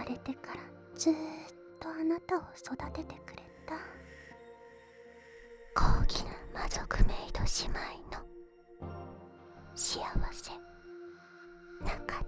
れてからずーっとあなたを育ててくれた高貴な魔族メイド姉妹の幸せなかっ